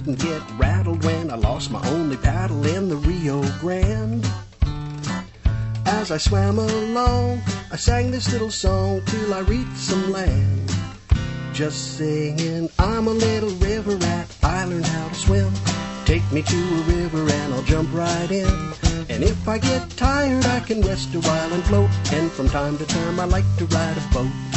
didn't get rattled when I lost my only paddle in the Rio Grande. As I swam along, I sang this little song till I reached some land. Just singing, I'm a little river rat, I learned how to swim. Take me to a river and I'll jump right in. And if I get tired, I can rest a while and float. And from time to time, I like to ride a boat.